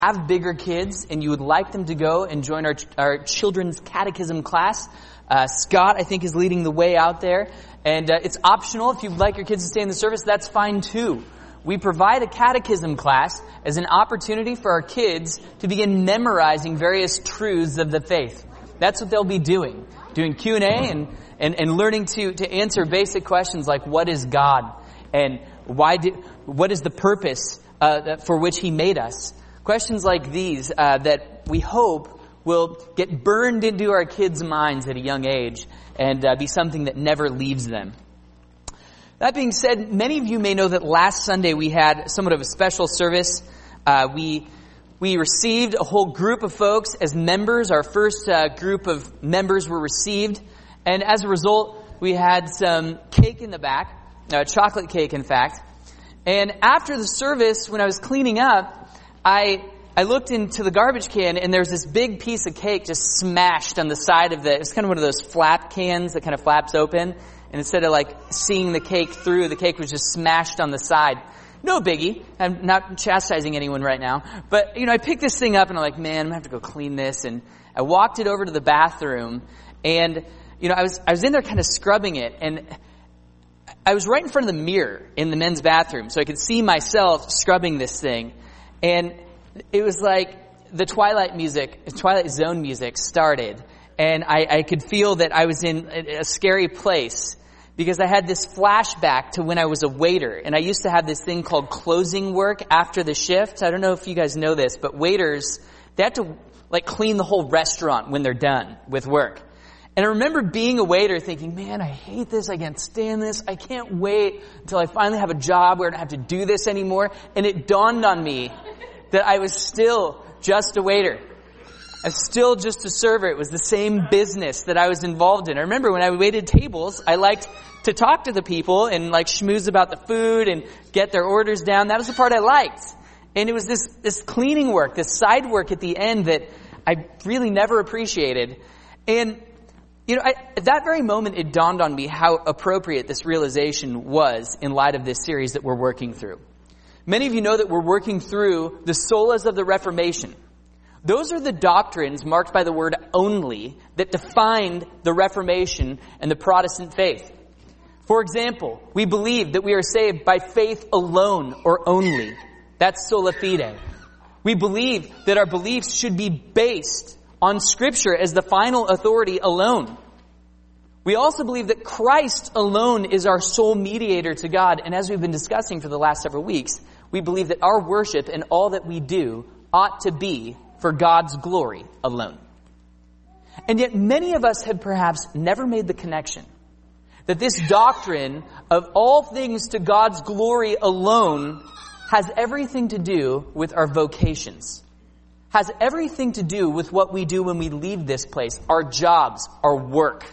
have bigger kids and you would like them to go and join our children's catechism class, Scott, I think, is leading the way out there. And it's optional. If you'd like your kids to stay in the service, that's fine too. We provide a catechism class as an opportunity for our kids to begin memorizing various truths of the faith. That's what they'll be doing Q&A and learning to answer basic questions like, what is God? And what is the purpose for which He made us? Questions like these that we hope will get burned into our kids' minds at a young age and be something that never leaves them. That being said, many of you may know that last Sunday we had somewhat of a special service. We received a whole group of folks as members. Our first group of members were received. And as a result, we had some cake in the back, chocolate cake, in fact. And after the service, when I was cleaning up, I looked into the garbage can, and there's this big piece of cake just smashed on the side of it's kind of one of those flap cans that kind of flaps open. And instead of seeing the cake through, the cake was just smashed on the side. No biggie. I'm not chastising anyone right now. But, I picked this thing up and I'm like, man, I'm going to have to go clean this. And I walked it over to the bathroom and, I was in there kind of scrubbing it, and I was right in front of the mirror in the men's bathroom, so I could see myself scrubbing this thing. And it was like the Twilight Zone music started, and I could feel that I was in a scary place because I had this flashback to when I was a waiter, and I used to have this thing called closing work after the shift. I don't know if you guys know this, but waiters, they have to clean the whole restaurant when they're done with work. And I remember being a waiter thinking, man, I hate this. I can't stand this. I can't wait until I finally have a job where I don't have to do this anymore. And it dawned on me that I was still just a waiter. I was still just a server. It was the same business that I was involved in. I remember when I waited tables, I liked to talk to the people and schmooze about the food and get their orders down. That was the part I liked. And it was this cleaning work, this side work at the end that I really never appreciated. And at that very moment, it dawned on me how appropriate this realization was in light of this series that we're working through. Many of you know that we're working through the solas of the Reformation. Those are the doctrines marked by the word only that defined the Reformation and the Protestant faith. For example, we believe that we are saved by faith alone or only. That's sola fide. We believe that our beliefs should be based on Scripture as the final authority alone. We also believe that Christ alone is our sole mediator to God. And as we've been discussing for the last several weeks, we believe that our worship and all that we do ought to be for God's glory alone. And yet many of us have perhaps never made the connection that this doctrine of all things to God's glory alone has everything to do with our vocations. Has everything to do with what we do when we leave this place, our jobs, our work.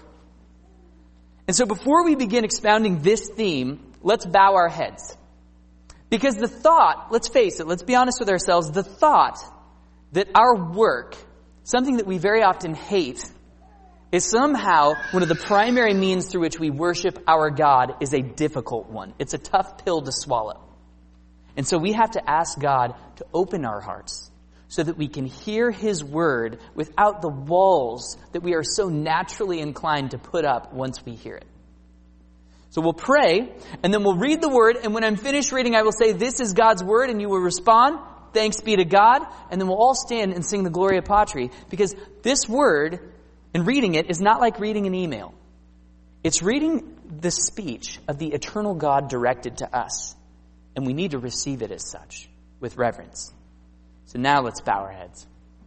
And so before we begin expounding this theme, let's bow our heads. Because the thought, let's face it, let's be honest with ourselves, the thought that our work, something that we very often hate, is somehow one of the primary means through which we worship our God is a difficult one. It's a tough pill to swallow. And so we have to ask God to open our hearts so that we can hear His word without the walls that we are so naturally inclined to put up once we hear it. So we'll pray, and then we'll read the word, and when I'm finished reading, I will say, this is God's word, and you will respond, thanks be to God, and then we'll all stand and sing the Gloria Patri, because this word, and reading it, is not like reading an email. It's reading the speech of the eternal God directed to us, and we need to receive it as such, with reverence. So now let's bow our heads.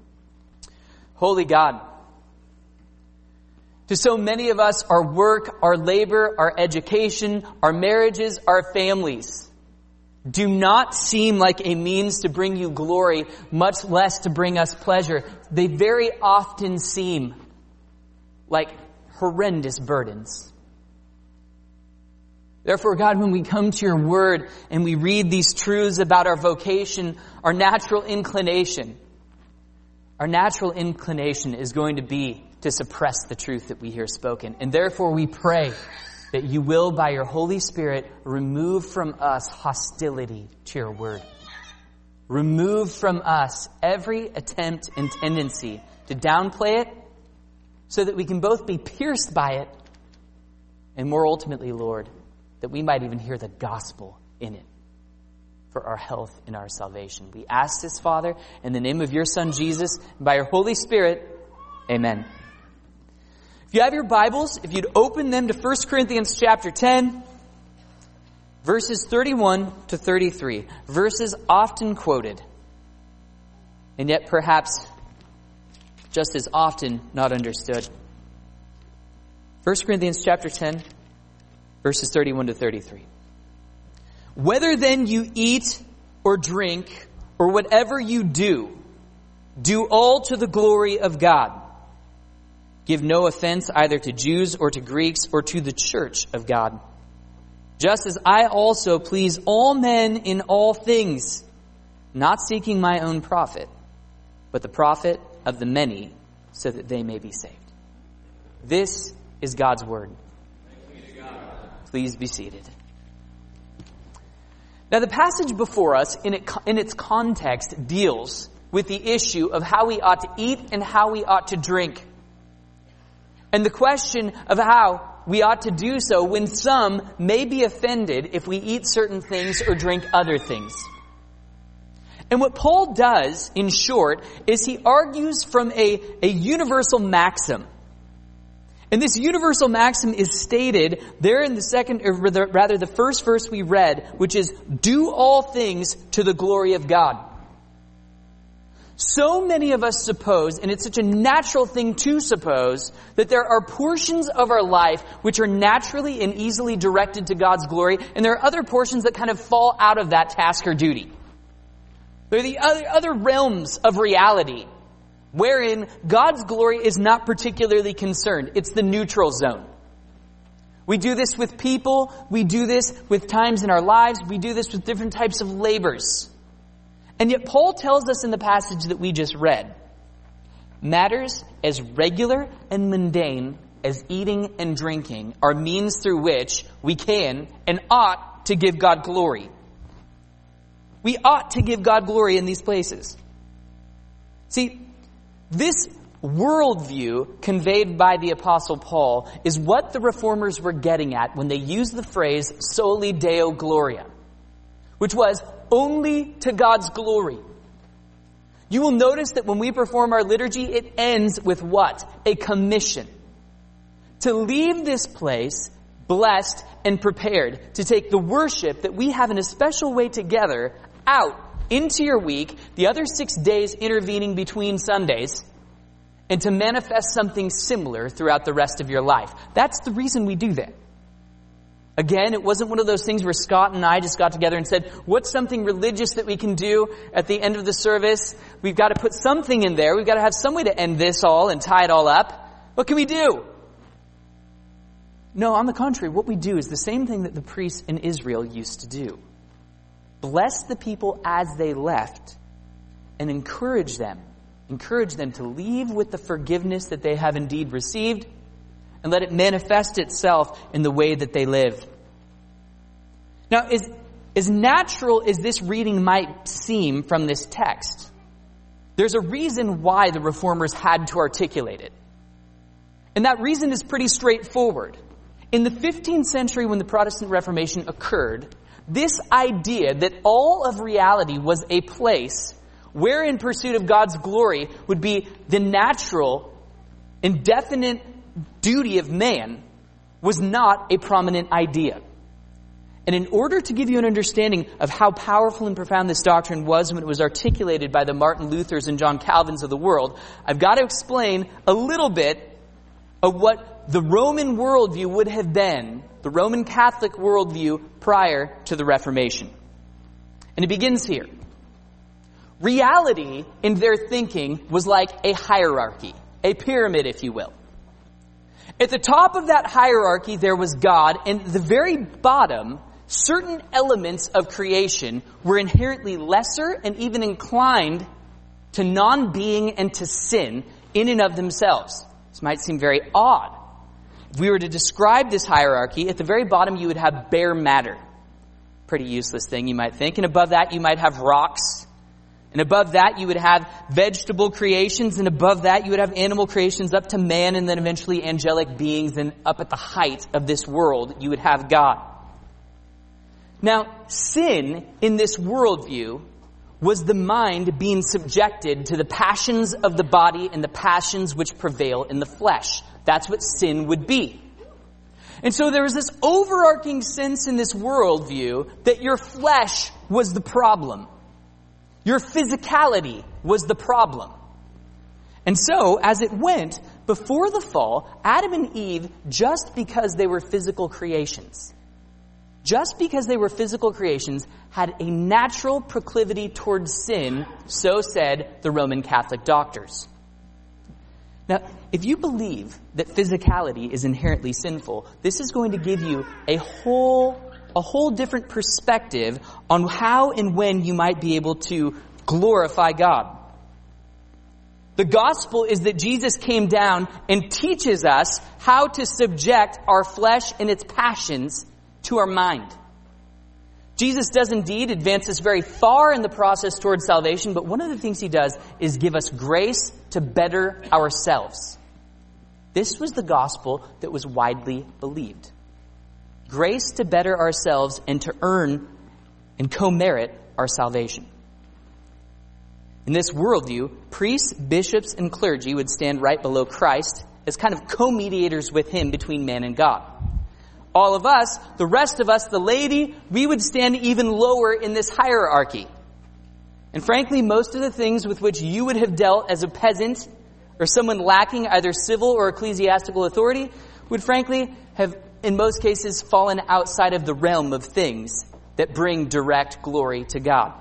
Holy God, to so many of us, our work, our labor, our education, our marriages, our families do not seem like a means to bring you glory, much less to bring us pleasure. They very often seem like horrendous burdens. Therefore, God, when we come to your word and we read these truths about our vocation, our natural inclination is going to be to suppress the truth that we hear spoken. And therefore we pray that you will, by your Holy Spirit, remove from us hostility to your word. remove from us every attempt and tendency to downplay it so that we can both be pierced by it and more ultimately, Lord, that we might even hear the gospel in it for our health and our salvation. We ask this, Father, in the name of your Son, Jesus, and by your Holy Spirit. Amen. If you have your Bibles, if you'd open them to 1 Corinthians chapter 10, verses 31 to 33, verses often quoted, and yet perhaps just as often not understood. 1 Corinthians chapter 10, verses 31 to 33. Whether then you eat or drink or whatever you do, do all to the glory of God. Give no offense either to Jews or to Greeks or to the church of God. Just as I also please all men in all things, not seeking my own profit, but the profit of the many, so that they may be saved. This is God's word. Please be seated. Now, the passage before us, in its context, deals with the issue of how we ought to eat and how we ought to drink. And the question of how we ought to do so when some may be offended if we eat certain things or drink other things. And what Paul does, in short, is he argues from a universal maxim. And this universal maxim is stated there in the first verse we read, which is, do all things to the glory of God. So many of us suppose, and it's such a natural thing to suppose, that there are portions of our life which are naturally and easily directed to God's glory, and there are other portions that kind of fall out of that task or duty. There are the other realms of reality wherein God's glory is not particularly concerned. It's the neutral zone. We do this with people. We do this with times in our lives. We do this with different types of labors. And yet Paul tells us in the passage that we just read, matters as regular and mundane as eating and drinking are means through which we can and ought to give God glory. We ought to give God glory in these places. See, this worldview conveyed by the Apostle Paul is what the Reformers were getting at when they used the phrase soli Deo Gloria, which was only to God's glory. You will notice that when we perform our liturgy, it ends with what? A commission. To leave this place blessed and prepared to take the worship that we have in a special way together out into your week, the other 6 days intervening between Sundays, and to manifest something similar throughout the rest of your life. That's the reason we do that. Again, it wasn't one of those things where Scott and I just got together and said, what's something religious that we can do at the end of the service? We've got to put something in there. We've got to have some way to end this all and tie it all up. What can we do? No, on the contrary, what we do is the same thing that the priests in Israel used to do. Bless the people as they left and encourage them. Encourage them to leave with the forgiveness that they have indeed received, and let it manifest itself in the way that they live. Now, as natural as this reading might seem from this text, there's a reason why the Reformers had to articulate it. And that reason is pretty straightforward. In the 15th century, when the Protestant Reformation occurred, this idea that all of reality was a place where in pursuit of God's glory would be the natural, indefinite duty of man was not a prominent idea. And in order to give you an understanding of how powerful and profound this doctrine was when it was articulated by the Martin Luthers and John Calvins of the world, I've got to explain a little bit of what the Roman worldview would have been, the Roman Catholic worldview prior to the Reformation. And it begins here. Reality in their thinking was like a hierarchy, a pyramid, if you will. At the top of that hierarchy, there was God, and at the very bottom, certain elements of creation were inherently lesser and even inclined to non-being and to sin in and of themselves. This might seem very odd. If we were to describe this hierarchy, at the very bottom you would have bare matter. Pretty useless thing, you might think. And above that you might have rocks. And above that, you would have vegetable creations, and above that, you would have animal creations up to man, and then eventually angelic beings, and up at the height of this world, you would have God. Now, sin in this worldview was the mind being subjected to the passions of the body and the passions which prevail in the flesh. That's what sin would be. And so there was this overarching sense in this worldview that your flesh was the problem. Your physicality was the problem. And so, as it went, before the fall, Adam and Eve, just because they were physical creations, had a natural proclivity towards sin, so said the Roman Catholic doctors. Now, if you believe that physicality is inherently sinful, this is going to give you a whole different perspective on how and when you might be able to glorify God. The gospel is that Jesus came down and teaches us how to subject our flesh and its passions to our mind. Jesus does indeed advance us very far in the process towards salvation, but one of the things he does is give us grace to better ourselves. This was the gospel that was widely believed. Grace to better ourselves and to earn and co-merit our salvation. In this worldview, priests, bishops, and clergy would stand right below Christ as kind of co-mediators with him between man and God. All of us, the rest of us, the laity, we would stand even lower in this hierarchy. And frankly, most of the things with which you would have dealt as a peasant or someone lacking either civil or ecclesiastical authority would frankly have, in most cases, fallen outside of the realm of things that bring direct glory to God.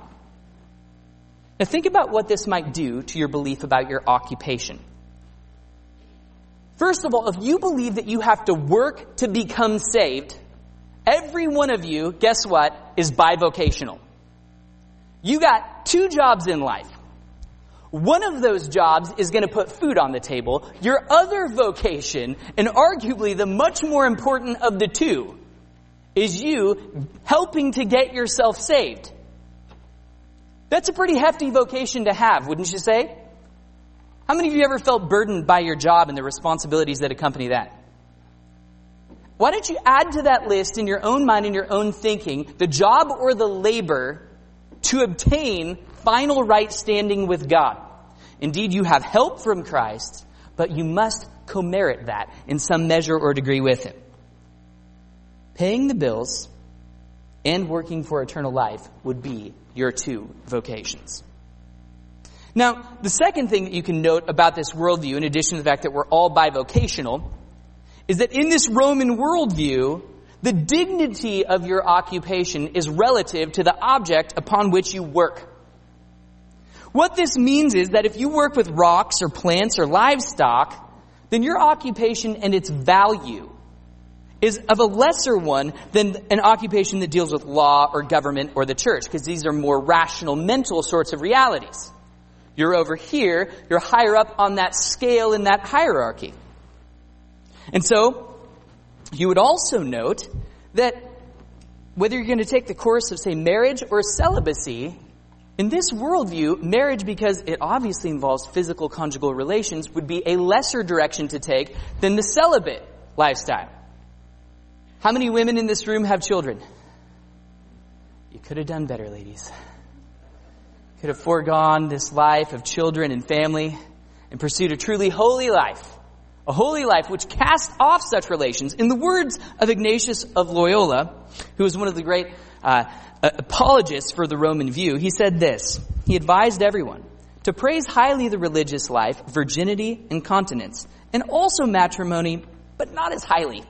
Now think about what this might do to your belief about your occupation. First of all, if you believe that you have to work to become saved, every one of you, guess what, is bivocational. You got 2 jobs in life. One of those jobs is going to put food on the table. Your other vocation, and arguably the much more important of the 2, is you helping to get yourself saved. That's a pretty hefty vocation to have, wouldn't you say? How many of you ever felt burdened by your job and the responsibilities that accompany that? Why don't you add to that list in your own mind and your own thinking the job or the labor to obtain final right standing with God? Indeed, you have help from Christ, but you must co-merit that in some measure or degree with him. Paying the bills and working for eternal life would be your 2 vocations. Now, the second thing that you can note about this worldview, in addition to the fact that we're all bivocational, is that in this Roman worldview, the dignity of your occupation is relative to the object upon which you work. What this means is that if you work with rocks or plants or livestock, then your occupation and its value is of a lesser one than an occupation that deals with law or government or the church, because these are more rational, mental sorts of realities. You're over here, you're higher up on that scale in that hierarchy. And so, you would also note that whether you're going to take the course of, say, marriage or celibacy, in this worldview, marriage, because it obviously involves physical conjugal relations, would be a lesser direction to take than the celibate lifestyle. How many women in this room have children? You could have done better, ladies. Could have foregone this life of children and family and pursued a truly holy life. A holy life which casts off such relations. In the words of Ignatius of Loyola, who was one of the great apologists for the Roman view, he said this. He advised everyone to praise highly the religious life, virginity, and continence, and also matrimony, but not as highly.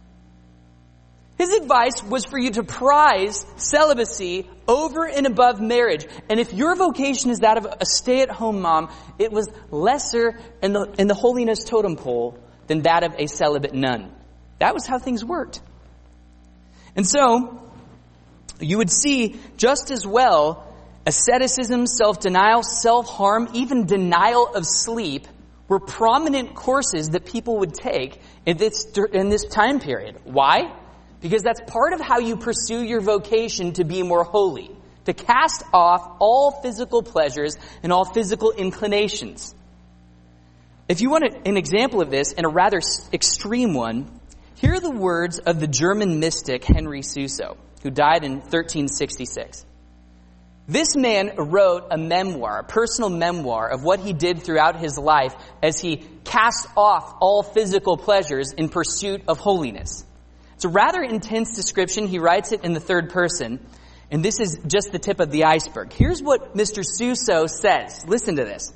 His advice was for you to prize celibacy over and above marriage. And if your vocation is that of a stay-at-home mom, it was lesser in the holiness totem pole than that of a celibate nun. That was how things worked. And so, you would see just as well asceticism, self-denial, self-harm, even denial of sleep were prominent courses that people would take in this time period. Why? Because that's part of how you pursue your vocation to be more holy. to cast off all physical pleasures and all physical inclinations. If you want an example of this, and a rather extreme one, here are the words of the German mystic Henry Suso, who died in 1366. This man wrote a memoir, a personal memoir of what he did throughout his life as he cast off all physical pleasures in pursuit of holiness. It's a rather intense description. He writes it in the third person, and this is just the tip of the iceberg. Here's what Mr. Suso says. Listen to this.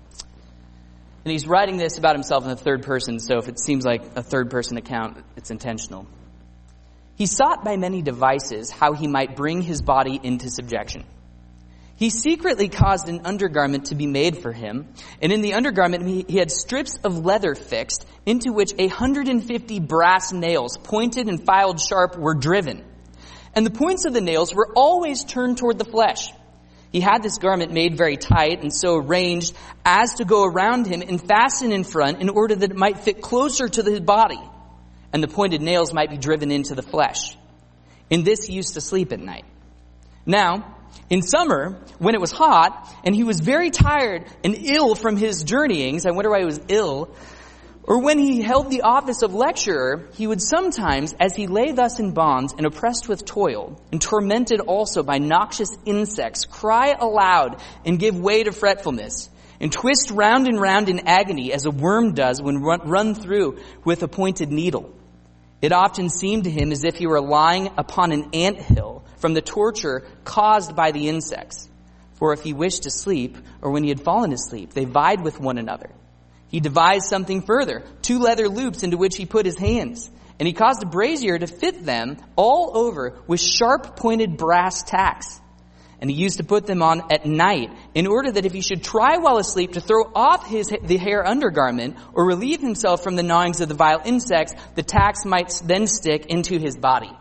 And he's writing this about himself in the third person, so if it seems like a third-person account, it's intentional. He sought by many devices how he might bring his body into subjection. He secretly caused an undergarment to be made for him, and in the undergarment he had strips of leather fixed, into which 150 brass nails, pointed and filed sharp, were driven. And the points of the nails were always turned toward the flesh. He had this garment made very tight and so arranged as to go around him and fasten in front in order that it might fit closer to his body, and the pointed nails might be driven into the flesh. In this he used to sleep at night. Now, in summer, when it was hot, and he was very tired and ill from his journeyings, I wonder why he was ill, or when he held the office of lecturer, he would sometimes, as he lay thus in bonds and oppressed with toil, and tormented also by noxious insects, cry aloud and give way to fretfulness, and twist round and round in agony as a worm does when run through with a pointed needle. It often seemed to him as if he were lying upon an anthill from the torture caused by the insects. For if he wished to sleep, or when he had fallen asleep, they vied with one another. He devised something further, 2 leather loops into which he put his hands, and he caused a brazier to fit them all over with sharp-pointed brass tacks. And he used to put them on at night, in order that if he should try while asleep to throw off the hair undergarment, or relieve himself from the gnawings of the vile insects, the tacks might then stick into his body.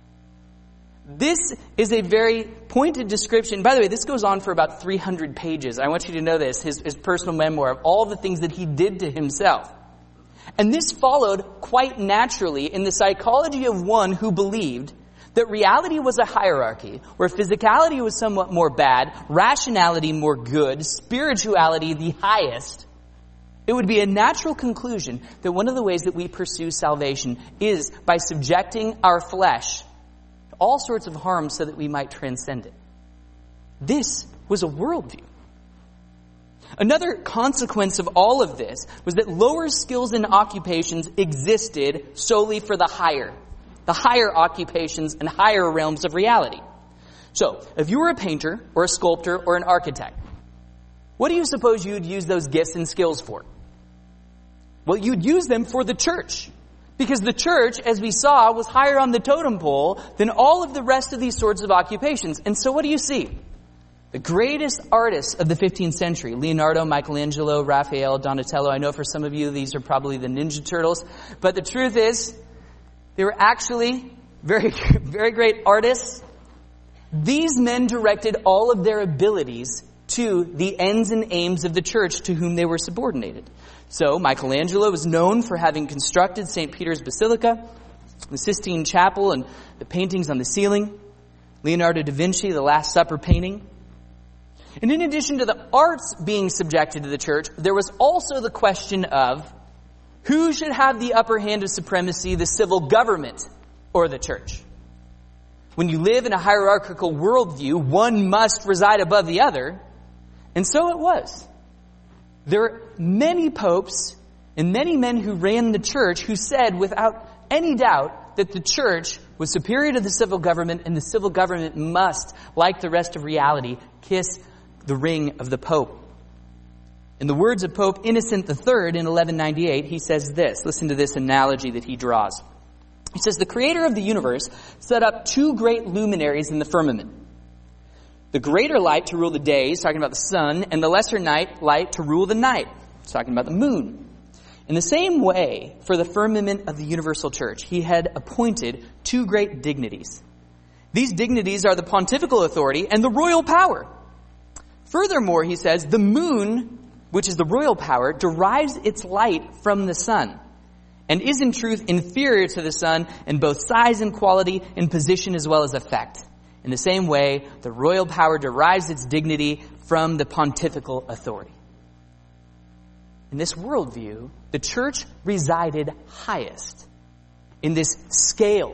This is a very pointed description. By the way, this goes on for about 300 pages. I want you to know this, his personal memoir of all the things that he did to himself. And this followed quite naturally in the psychology of one who believed that reality was a hierarchy, where physicality was somewhat more bad, rationality more good, spirituality the highest. It would be a natural conclusion that one of the ways that we pursue salvation is by subjecting our flesh all sorts of harm so that we might transcend it. This was a worldview. Another consequence of all of this was that lower skills and occupations existed solely for the higher occupations and higher realms of reality. So, if you were a painter or a sculptor or an architect, what do you suppose you'd use those gifts and skills for? Well, you'd use them for the church. Because the church, as we saw, was higher on the totem pole than all of the rest of these sorts of occupations. And so what do you see? The greatest artists of the 15th century, Leonardo, Michelangelo, Raphael, Donatello. I know for some of you these are probably the Ninja Turtles. But the truth is, they were actually very, very great artists. These men directed all of their abilities to the ends and aims of the church to whom they were subordinated. So, Michelangelo was known for having constructed St. Peter's Basilica, the Sistine Chapel, and the paintings on the ceiling. Leonardo da Vinci, the Last Supper painting. And in addition to the arts being subjected to the church, there was also the question of who should have the upper hand of supremacy, the civil government or the church? When you live in a hierarchical worldview, one must reside above the other, and so it was. There are many popes and many men who ran the church who said without any doubt that the church was superior to the civil government, and the civil government must, like the rest of reality, kiss the ring of the pope. In the words of Pope Innocent III in 1198, he says this. Listen to this analogy that he draws. He says, the creator of the universe set up 2 great luminaries in the firmament. The greater light to rule the day, he's talking about the sun, and the lesser light to rule the night. He's talking about the moon. In the same way, for the firmament of the universal church, he had appointed 2 great dignities. These dignities are the pontifical authority and the royal power. Furthermore, he says, the moon, which is the royal power, derives its light from the sun, and is in truth inferior to the sun in both size and quality, in position as well as effect. In the same way, the royal power derives its dignity from the pontifical authority. In this worldview, the church resided highest in this scale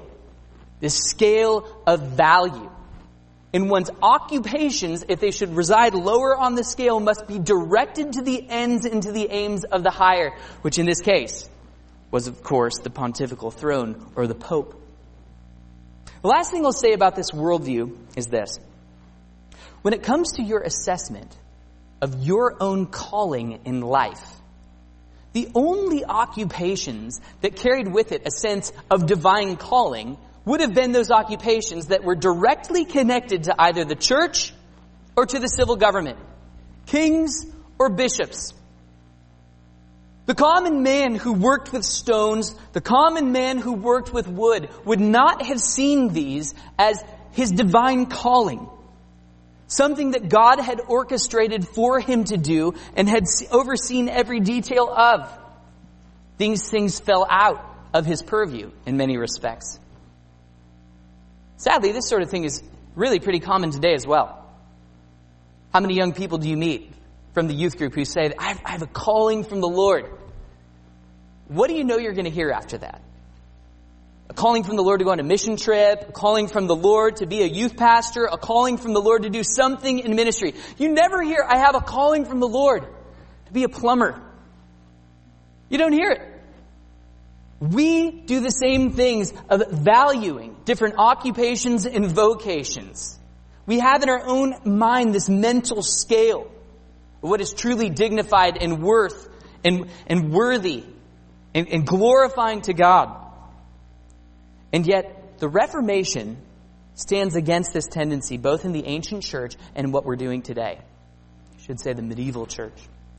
of value. And one's occupations, if they should reside lower on the scale, must be directed to the ends and to the aims of the higher, which in this case was, of course, the pontifical throne or the Pope. The last thing I'll say about this worldview is this. When it comes to your assessment of your own calling in life, the only occupations that carried with it a sense of divine calling would have been those occupations that were directly connected to either the church or to the civil government, kings or bishops. The common man who worked with stones, the common man who worked with wood, would not have seen these as his divine calling, something that God had orchestrated for him to do and had overseen every detail of. These things fell out of his purview in many respects. Sadly, this sort of thing is really pretty common today as well. How many young people do you meet from the youth group who say, I have a calling from the Lord? What do you know you're going to hear after that? A calling from the Lord to go on a mission trip, a calling from the Lord to be a youth pastor, a calling from the Lord to do something in ministry. You never hear, I have a calling from the Lord to be a plumber. You don't hear it. We do the same things of valuing different occupations and vocations. We have in our own mind this mental scale of what is truly dignified and worth and worthy and glorifying to God. And yet, the Reformation stands against this tendency, both in the ancient church and what we're doing today. I should say the medieval church.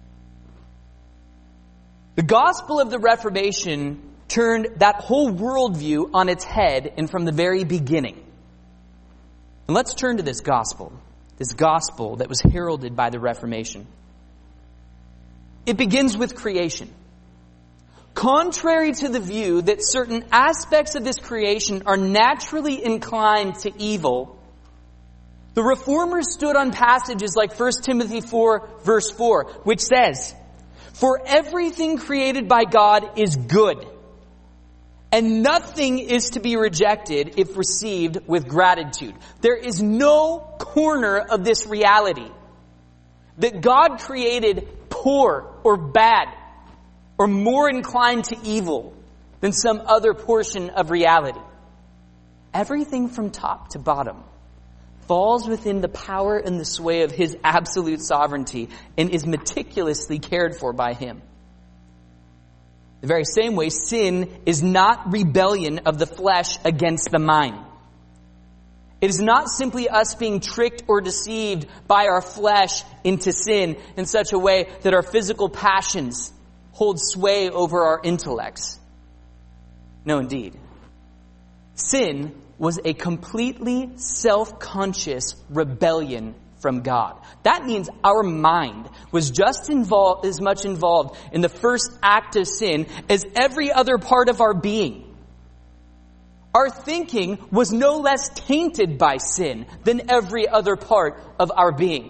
The gospel of the Reformation turned that whole worldview on its head and from the very beginning. And let's turn to this gospel that was heralded by the Reformation. It begins with creation. Contrary to the view that certain aspects of this creation are naturally inclined to evil, the Reformers stood on passages like 1 Timothy 4, verse 4, which says, "For everything created by God is good, and nothing is to be rejected if received with gratitude." There is no corner of this reality that God created poor or bad or more inclined to evil than some other portion of reality. Everything from top to bottom falls within the power and the sway of His absolute sovereignty and is meticulously cared for by Him. The very same way, sin is not rebellion of the flesh against the mind. It is not simply us being tricked or deceived by our flesh into sin in such a way that our physical passions hold sway over our intellects. No, indeed. Sin was a completely self-conscious rebellion from God. That means our mind was just as much involved in the first act of sin as every other part of our being. Our thinking was no less tainted by sin than every other part of our being.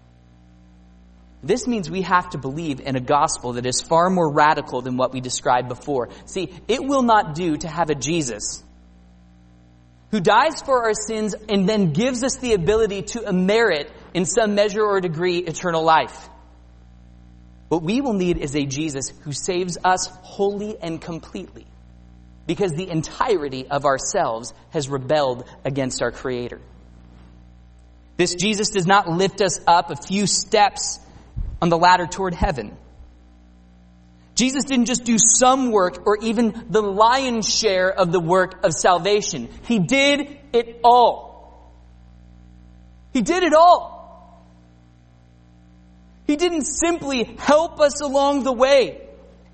This means we have to believe in a gospel that is far more radical than what we described before. See, it will not do to have a Jesus who dies for our sins and then gives us the ability to merit in some measure or degree eternal life. What we will need is a Jesus who saves us wholly and completely, because the entirety of ourselves has rebelled against our Creator. This Jesus does not lift us up a few steps on the ladder toward heaven. Jesus didn't just do some work or even the lion's share of the work of salvation. He did it all. He did it all. He didn't simply help us along the way.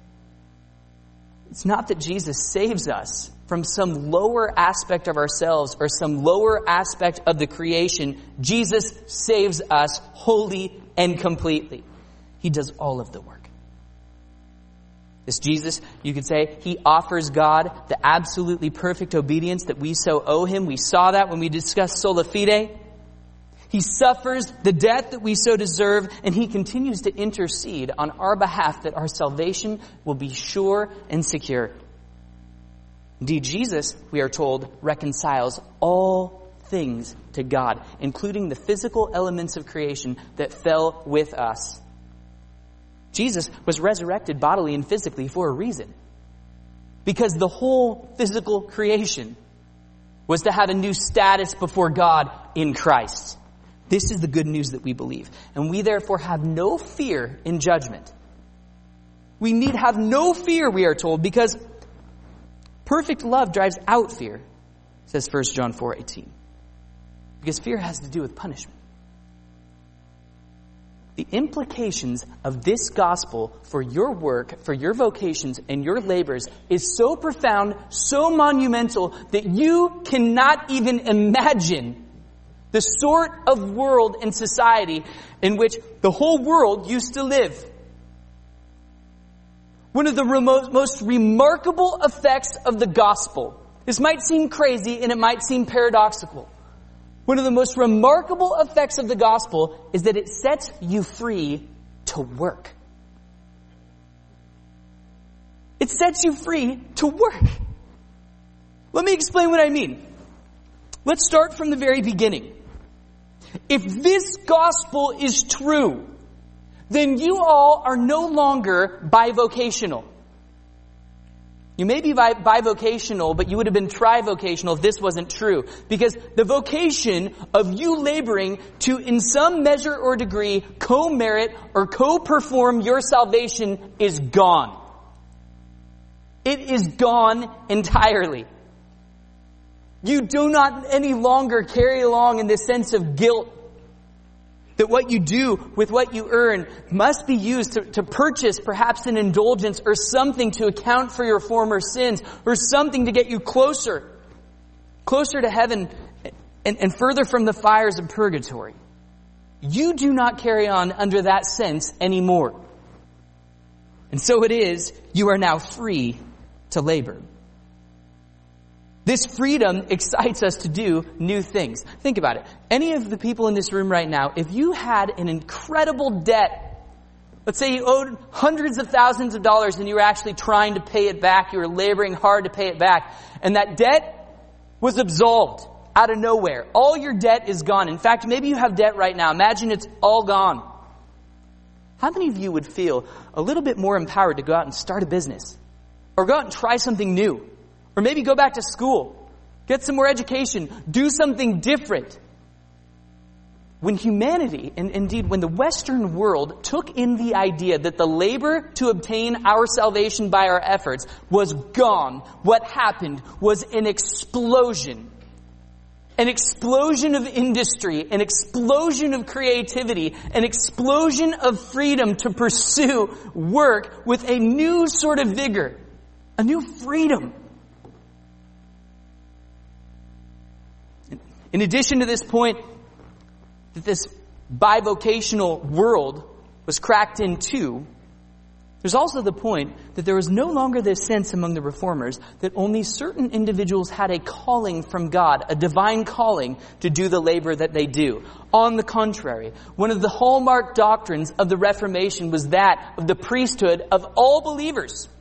It's not that Jesus saves us from some lower aspect of ourselves or some lower aspect of the creation. Jesus saves us wholly and completely. He does all of the work. This Jesus, you could say, he offers God the absolutely perfect obedience that we so owe him. We saw that when we discussed sola fide. He suffers the death that we so deserve, and he continues to intercede on our behalf that our salvation will be sure and secure. Indeed, Jesus, we are told, reconciles all things to God, including the physical elements of creation that fell with us. Jesus was resurrected bodily and physically for a reason. Because the whole physical creation was to have a new status before God in Christ. This is the good news that we believe. And we therefore have no fear in judgment. We need have no fear, we are told, because perfect love drives out fear, says 1 John 4:18. Because fear has to do with punishment. The implications of this gospel for your work, for your vocations, and your labors is so profound, so monumental, that you cannot even imagine the sort of world and society in which the whole world used to live. One of the most remarkable effects of the gospel. This might seem crazy and it might seem paradoxical. One of the most remarkable effects of the gospel is that it sets you free to work. It sets you free to work. Let me explain what I mean. Let's start from the very beginning. If this gospel is true, then you all are no longer bivocational. You may be bivocational, but you would have been trivocational if this wasn't true. Because the vocation of you laboring to, in some measure or degree, co-merit or co-perform your salvation is gone. It is gone entirely. You do not any longer carry along in this sense of guilt that what you do with what you earn must be used to purchase perhaps an indulgence or something to account for your former sins or something to get you closer to heaven and further from the fires of purgatory. You do not carry on under that sense anymore. And so it is, you are now free to labor. This freedom excites us to do new things. Think about it. Any of the people in this room right now, if you had an incredible debt, let's say you owed hundreds of thousands of dollars and you were actually trying to pay it back, you were laboring hard to pay it back, and that debt was absolved out of nowhere. All your debt is gone. In fact, maybe you have debt right now. Imagine it's all gone. How many of you would feel a little bit more empowered to go out and start a business? Or go out and try something new? Or maybe go back to school, get some more education, do something different. When humanity, and indeed when the Western world took in the idea that the labor to obtain our salvation by our efforts was gone, what happened was an explosion. An explosion of industry, an explosion of creativity, an explosion of freedom to pursue work with a new sort of vigor, a new freedom. In addition to this point that this bivocational world was cracked into, there's also the point that there was no longer this sense among the reformers that only certain individuals had a calling from God, a divine calling to do the labor that they do. On the contrary, one of the hallmark doctrines of the Reformation was that of the priesthood of all believers.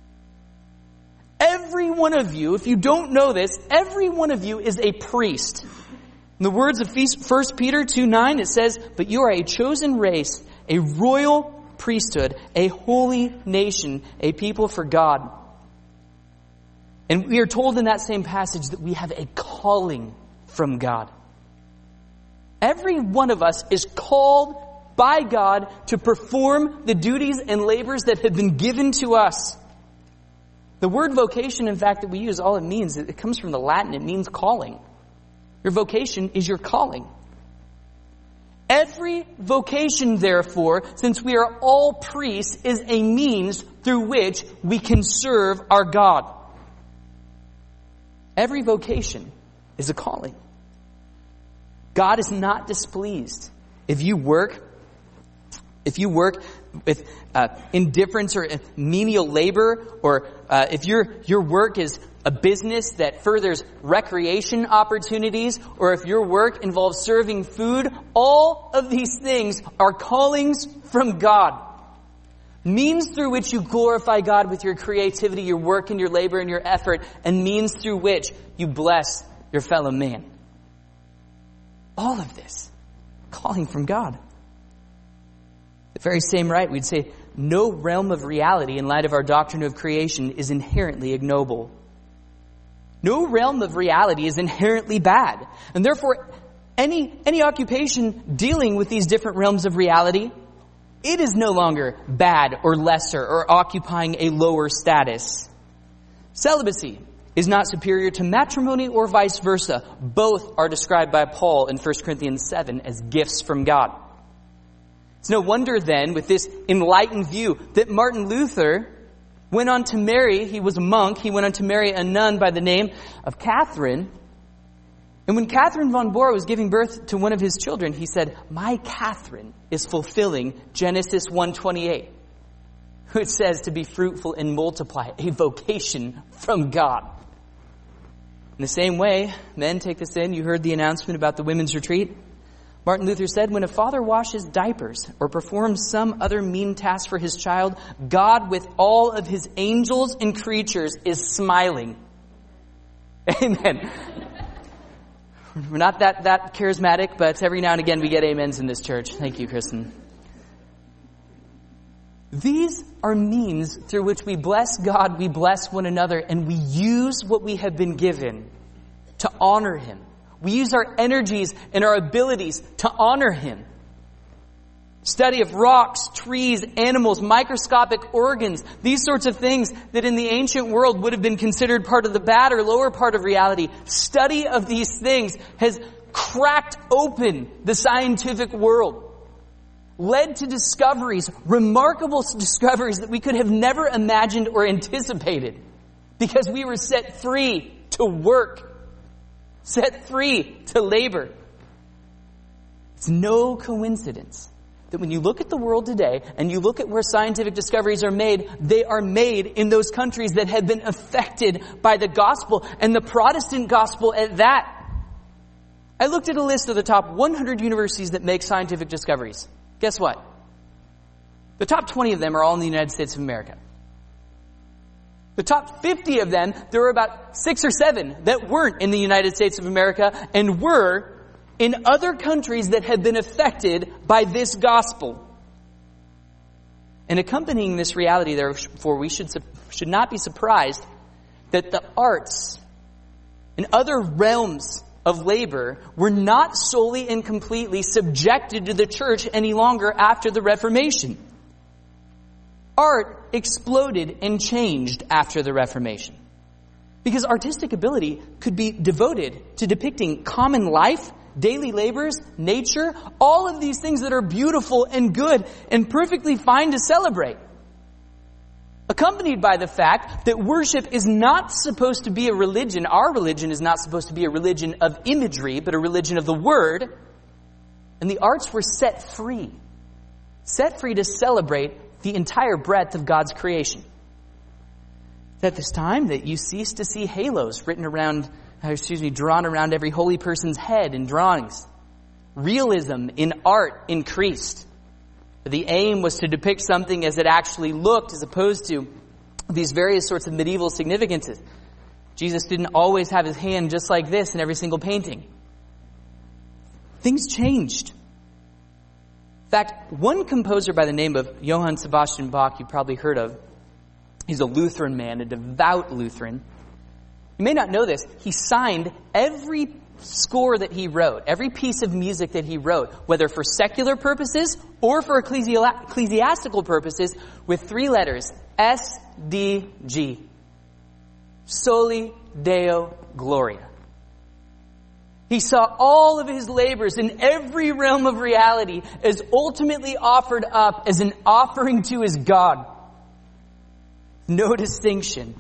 Every one of you, if you don't know this, every one of you is a priest. In the words of 1 Peter 2:9, it says, "But you are a chosen race, a royal priesthood, a holy nation, a people for God." And we are told in that same passage that we have a calling from God. Every one of us is called by God to perform the duties and labors that have been given to us. The word vocation, in fact, that we use, all it means, it comes from the Latin, it means calling. Your vocation is your calling. Every vocation, therefore, since we are all priests, is a means through which we can serve our God. Every vocation is a calling. God is not displeased if you work indifference or menial labor, or if your work is a business that furthers recreation opportunities, or if your work involves serving food, all of these things are callings from God. Means through which you glorify God with your creativity, your work, and your labor, and your effort, and means through which you bless your fellow man. All of this, calling from God. The very same right, we'd say, no realm of reality in light of our doctrine of creation is inherently ignoble. No realm of reality is inherently bad. And therefore, any occupation dealing with these different realms of reality, it is no longer bad or lesser or occupying a lower status. Celibacy is not superior to matrimony or vice versa. Both are described by Paul in 1 Corinthians 7 as gifts from God. It's no wonder then, with this enlightened view, that Martin Luther went on to marry, he was a monk, he went on to marry a nun by the name of Catherine. And when Catherine von Bora was giving birth to one of his children, he said, "My Catherine is fulfilling Genesis 1:28, which says to be fruitful and multiply, a vocation from God." In the same way, men, take this in. You heard the announcement about the women's retreat. Martin Luther said, when a father washes diapers or performs some other mean task for his child, God with all of his angels and creatures is smiling. Amen. We're not that charismatic, but every now and again we get amens in this church. Thank you, Kristen. These are means through which we bless God, we bless one another, and we use what we have been given to honor Him. We use our energies and our abilities to honor Him. Study of rocks, trees, animals, microscopic organs, these sorts of things that in the ancient world would have been considered part of the bad or lower part of reality. Study of these things has cracked open the scientific world, led to discoveries, remarkable discoveries that we could have never imagined or anticipated, because we were set free to work, set free to labor. It's no coincidence that when you look at the world today and you look at where scientific discoveries are made, they are made in those countries that have been affected by the gospel, and the Protestant gospel at that. I looked at a list of the top 100 universities that make scientific discoveries. Guess what? The top 20 of them are all in the United States of America. The top 50 of them, there were about 6 or 7 that weren't in the United States of America and were in other countries that have been affected by this gospel. And accompanying this reality, therefore, we should not be surprised that the arts and other realms of labor were not solely and completely subjected to the church any longer after the Reformation. Art exploded and changed after the Reformation, because artistic ability could be devoted to depicting common life, daily labors, nature, all of these things that are beautiful and good and perfectly fine to celebrate. Accompanied by the fact that worship is not supposed to be a religion. Our religion is not supposed to be a religion of imagery, but a religion of the Word. And the arts were set free to celebrate the entire breadth of God's creation. It's at this time that you cease to see halos drawn around every holy person's head in drawings. Realism in art increased. The aim was to depict something as it actually looked, as opposed to these various sorts of medieval significances. Jesus didn't always have his hand just like this in every single painting. Things changed. In fact, one composer by the name of Johann Sebastian Bach, you've probably heard of, he's a Lutheran man, a devout Lutheran. You may not know this, he signed every score that he wrote, every piece of music that he wrote, whether for secular purposes or for ecclesiastical purposes, with 3 letters, S-D-G. Soli Deo Gloria. He saw all of his labors in every realm of reality as ultimately offered up as an offering to his God. No distinction.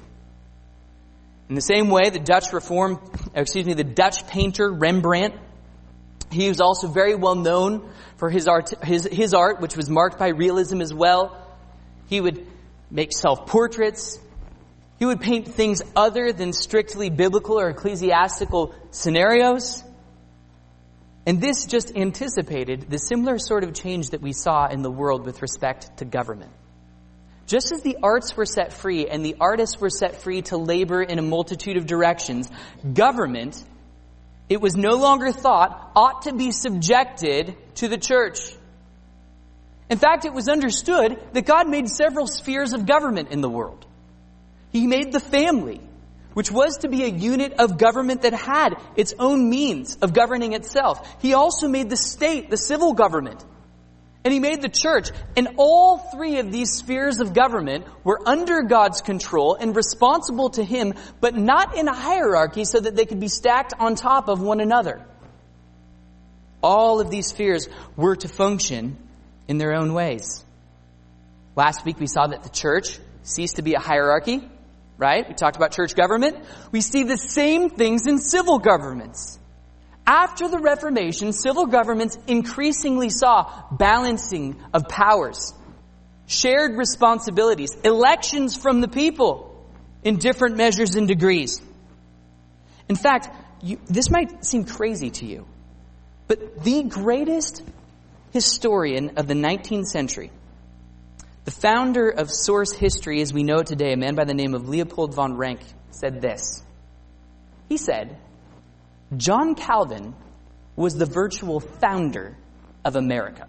In the same way, the Dutch painter Rembrandt He was also very well known for his art, which was marked by realism as well. He would make self-portraits. He would paint things other than strictly biblical or ecclesiastical scenarios. And this just anticipated the similar sort of change that we saw in the world with respect to government. Just as the arts were set free and the artists were set free to labor in a multitude of directions, government, it was no longer thought, ought to be subjected to the church. In fact, it was understood that God made several spheres of government in the world. He made the family, which was to be a unit of government that had its own means of governing itself. He also made the state, the civil government. And he made the church. And all three of these spheres of government were under God's control and responsible to Him, but not in a hierarchy so that they could be stacked on top of one another. All of these spheres were to function in their own ways. Last week we saw that the church ceased to be a hierarchy, right? We talked about church government. We see the same things in civil governments. After the Reformation, civil governments increasingly saw balancing of powers, shared responsibilities, elections from the people in different measures and degrees. In fact, this might seem crazy to you, but the greatest historian of the 19th century, the founder of source history as we know it today, a man by the name of Leopold von Ranke, said this. He said, John Calvin was the virtual founder of America.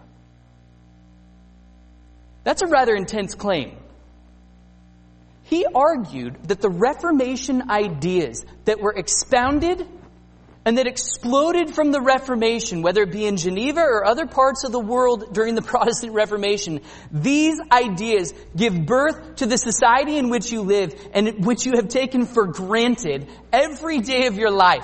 That's a rather intense claim. He argued that the Reformation ideas that were expounded and that exploded from the Reformation, whether it be in Geneva or other parts of the world during the Protestant Reformation, these ideas give birth to the society in which you live and which you have taken for granted every day of your life.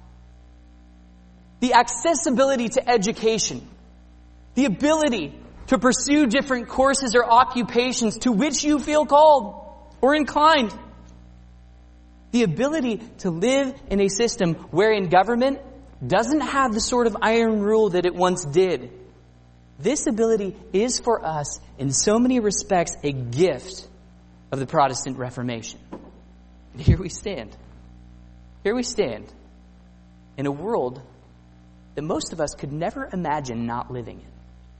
The accessibility to education, the ability to pursue different courses or occupations to which you feel called or inclined. The ability to live in a system wherein government doesn't have the sort of iron rule that it once did. This ability is for us, in so many respects, a gift of the Protestant Reformation. And here we stand. Here we stand in a world that most of us could never imagine not living in.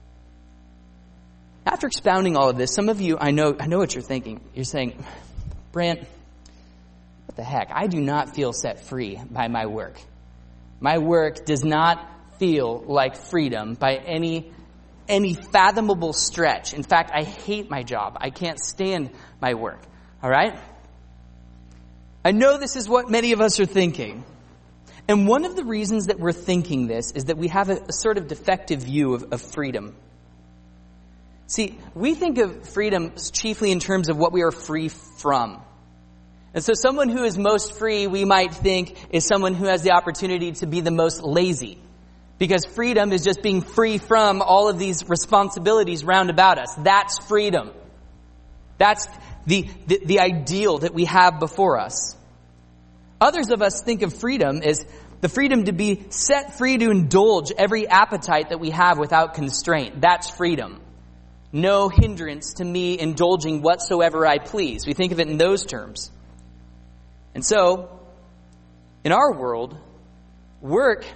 After expounding all of this, some of you, I know what you're thinking. You're saying, Brant, what the heck? I do not feel set free by my work. My work does not feel like freedom by any fathomable stretch. In fact, I hate my job. I can't stand my work. All right? I know this is what many of us are thinking. And one of the reasons that we're thinking this is that we have a sort of defective view of freedom. See, we think of freedom chiefly in terms of what we are free from. And so someone who is most free, we might think, is someone who has the opportunity to be the most lazy. Because freedom is just being free from all of these responsibilities round about us. That's freedom. That's the ideal that we have before us. Others of us think of freedom as the freedom to be set free to indulge every appetite that we have without constraint. That's freedom. No hindrance to me indulging whatsoever I please. We think of it in those terms. And so, in our world, work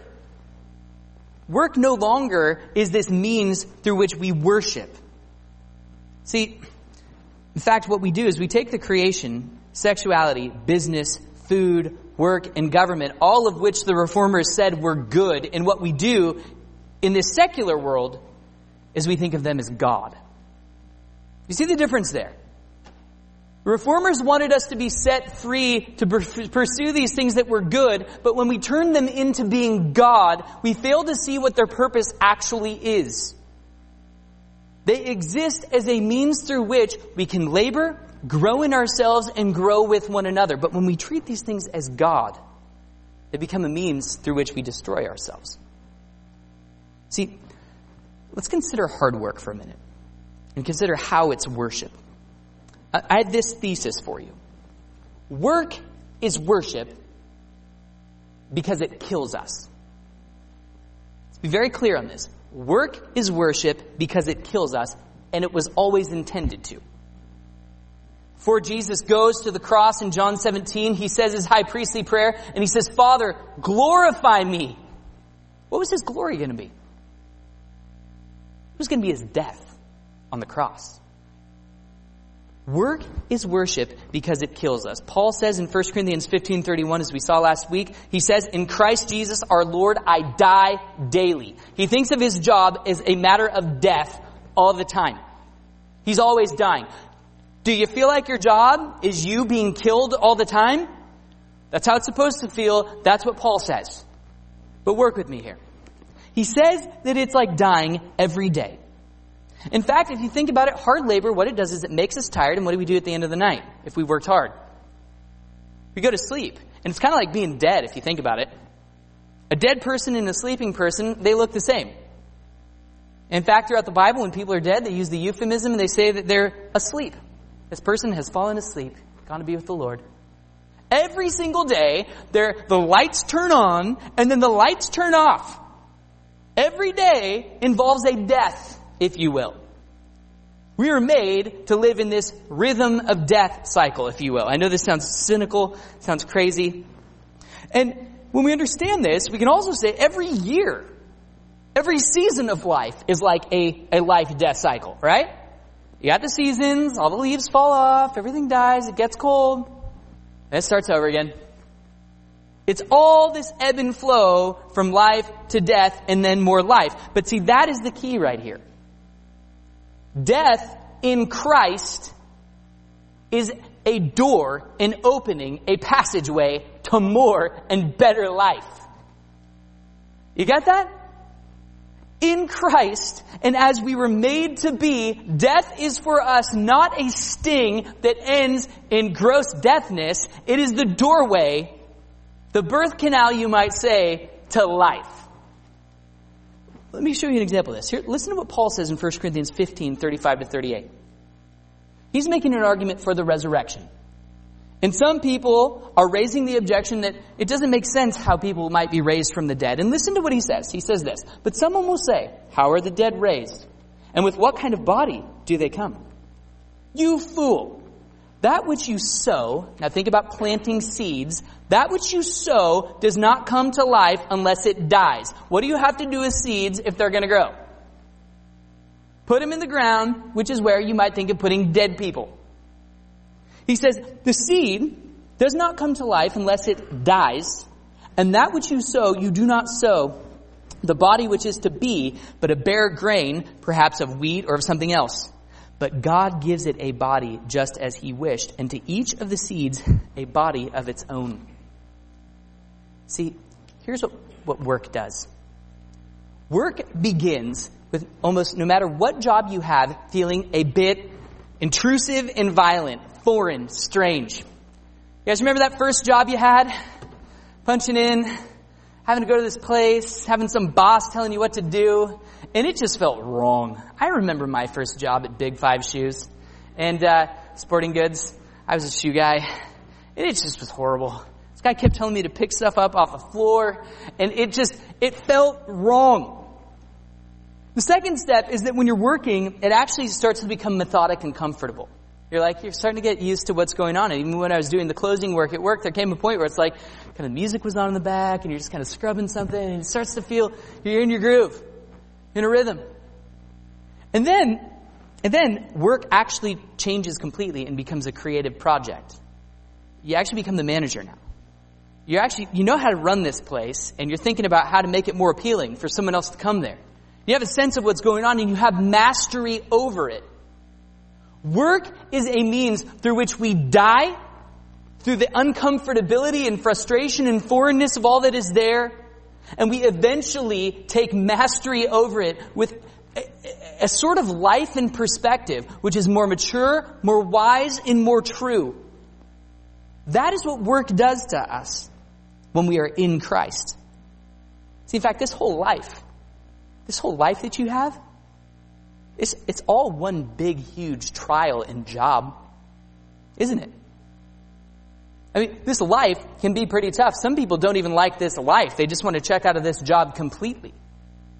no longer is this means through which we worship. See, in fact, what we do is we take the creation, sexuality, business, food, work, and government, all of which the Reformers said were good, and what we do in this secular world is we think of them as God. You see the difference there? The Reformers wanted us to be set free to pursue these things that were good, but when we turn them into being God, we fail to see what their purpose actually is. They exist as a means through which we can labor, grow in ourselves, and grow with one another. But when we treat these things as God, they become a means through which we destroy ourselves. See, let's consider hard work for a minute and consider how it's worship. I have this thesis for you. Work is worship because it kills us. Let's be very clear on this. Work is worship because it kills us, and it was always intended to. Before Jesus goes to the cross in John 17, he says his high priestly prayer, and he says, Father, glorify me. What was his glory going to be? It was going to be his death on the cross. Work is worship because it kills us. Paul says in 1 Corinthians 15:31, as we saw last week, he says, in Christ Jesus our Lord, I die daily. He thinks of his job as a matter of death all the time. He's always dying. Do you feel like your job is you being killed all the time? That's how it's supposed to feel. That's what Paul says. But work with me here. He says that it's like dying every day. In fact, if you think about it, hard labor, what it does is it makes us tired, and what do we do at the end of the night if we worked hard? We go to sleep. And it's kind of like being dead if you think about it. A dead person and a sleeping person, they look the same. In fact, throughout the Bible, when people are dead, they use the euphemism and they say that they're asleep. This person has fallen asleep, gone to be with the Lord. Every single day, the lights turn on and then the lights turn off. Every day involves a death, if you will. We are made to live in this rhythm of death cycle, if you will. I know this sounds cynical, sounds crazy. And when we understand this, we can also say every year, every season of life is like a life-death cycle, right? You got the seasons, all the leaves fall off, everything dies, it gets cold, and it starts over again. It's all this ebb and flow from life to death and then more life. But see, that is the key right here. Death in Christ is a door, an opening, a passageway to more and better life. You got that? In Christ, and as we were made to be, death is for us not a sting that ends in gross deathness. It is the doorway, the birth canal, you might say, to life. Let me show you an example of this. Here, listen to what Paul says in 1 Corinthians 15:35-38. He's making an argument for the resurrection. And some people are raising the objection that it doesn't make sense how people might be raised from the dead. And listen to what he says. He says this, but someone will say, how are the dead raised? And with what kind of body do they come? You fool! That which you sow, now think about planting seeds, that which you sow does not come to life unless it dies. What do you have to do with seeds if they're going to grow? Put them in the ground, which is where you might think of putting dead people. He says, the seed does not come to life unless it dies, and that which you sow, you do not sow the body which is to be, but a bare grain, perhaps of wheat or of something else. But God gives it a body just as he wished, and to each of the seeds a body of its own. See, here's what work does. Work begins with almost no matter what job you have, feeling a bit intrusive and violent, foreign, strange. You guys remember that first job you had? Punching in, having to go to this place, having some boss telling you what to do, and it just felt wrong. I remember my first job at Big Five Shoes and Sporting Goods. I was a shoe guy, and it just was horrible. This guy kept telling me to pick stuff up off the floor, and it felt wrong. The second step is that when you're working, it actually starts to become methodic and comfortable. You're starting to get used to what's going on. And even when I was doing the closing work at work, there came a point where it's like kind of music was on in the back and you're just kind of scrubbing something and it starts to feel you're in your groove, in a rhythm. And then work actually changes completely and becomes a creative project. You actually become the manager now. You know how to run this place and you're thinking about how to make it more appealing for someone else to come there. You have a sense of what's going on and you have mastery over it. Work is a means through which we die, through the uncomfortability and frustration and foreignness of all that is there, and we eventually take mastery over it with a sort of life and perspective which is more mature, more wise, and more true. That is what work does to us when we are in Christ. See, in fact, this whole life that you have, it's all one big, huge trial and job, isn't it? I mean, this life can be pretty tough. Some people don't even like this life. They just want to check out of this job completely.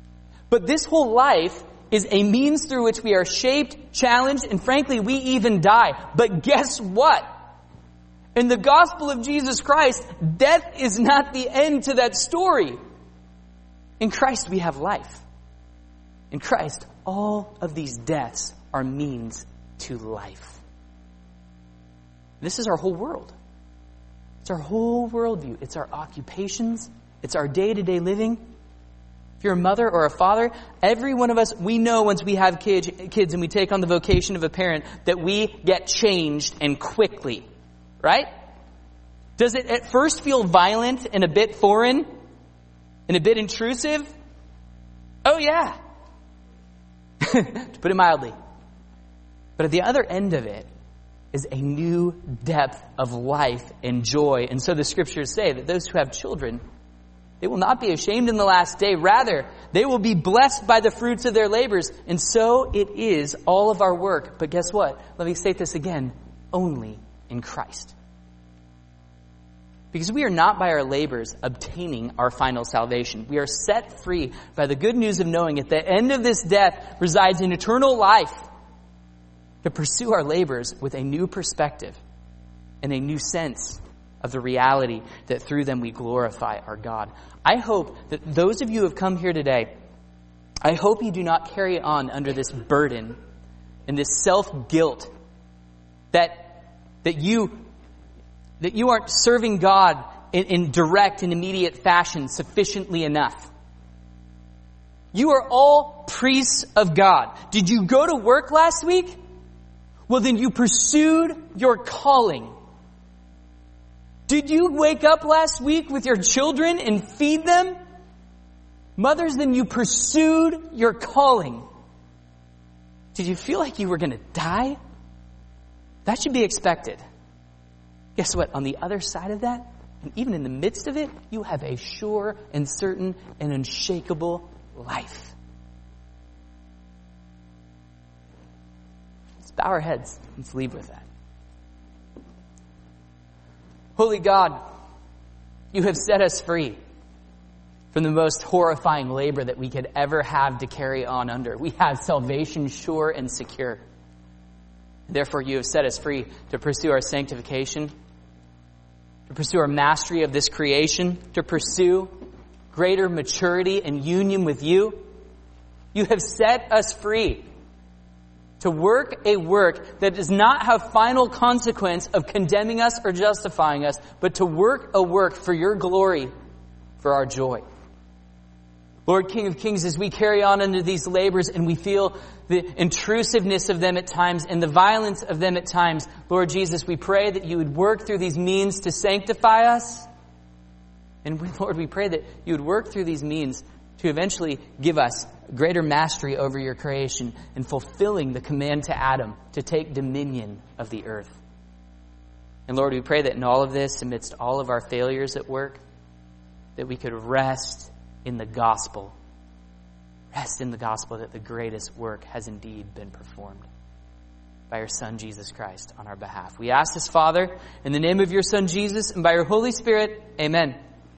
But this whole life is a means through which we are shaped, challenged, and frankly, we even die. But guess what? In the gospel of Jesus Christ, death is not the end to that story. In Christ, we have life. In Christ, all of these deaths are means to life. This is our whole world. It's our whole worldview. It's our occupations. It's our day-to-day living. If you're a mother or a father, every one of us, we know once we have kids and we take on the vocation of a parent that we get changed and quickly. Right? Does it at first feel violent and a bit foreign and a bit intrusive? Oh yeah. To put it mildly. But at the other end of it is a new depth of life and joy. And so the scriptures say that those who have children, they will not be ashamed in the last day. Rather, they will be blessed by the fruits of their labors. And so it is all of our work. But guess what? Let me state this again. Only in Christ. Because we are not by our labors obtaining our final salvation. We are set free by the good news of knowing at the end of this death resides an eternal life to pursue our labors with a new perspective and a new sense of the reality that through them we glorify our God. I hope that those of you who have come here today, I hope you do not carry on under this burden and this self-guilt that you aren't serving God in direct and immediate fashion sufficiently enough. You are all priests of God. Did you go to work last week? Well, then you pursued your calling. Did you wake up last week with your children and feed them? Mothers, then you pursued your calling. Did you feel like you were going to die? That should be expected. Guess what? On the other side of that, and even in the midst of it, you have a sure and certain and unshakable life. Let's bow our heads. Let's leave with that. Holy God, you have set us free from the most horrifying labor that we could ever have to carry on under. We have salvation sure and secure. Therefore, you have set us free to pursue our sanctification, to pursue our mastery of this creation, to pursue greater maturity and union with you. You have set us free to work a work that does not have final consequence of condemning us or justifying us, but to work a work for your glory, for our joy. Lord, King of Kings, as we carry on under these labors and we feel the intrusiveness of them at times and the violence of them at times, Lord Jesus, we pray that you would work through these means to sanctify us. And Lord, we pray that you would work through these means to eventually give us greater mastery over your creation and fulfilling the command to Adam to take dominion of the earth. And Lord, we pray that in all of this, amidst all of our failures at work, that we could rest in the gospel. Rest in the gospel that the greatest work has indeed been performed by your Son, Jesus Christ, on our behalf. We ask this, Father, in the name of your Son, Jesus, and by your Holy Spirit, amen.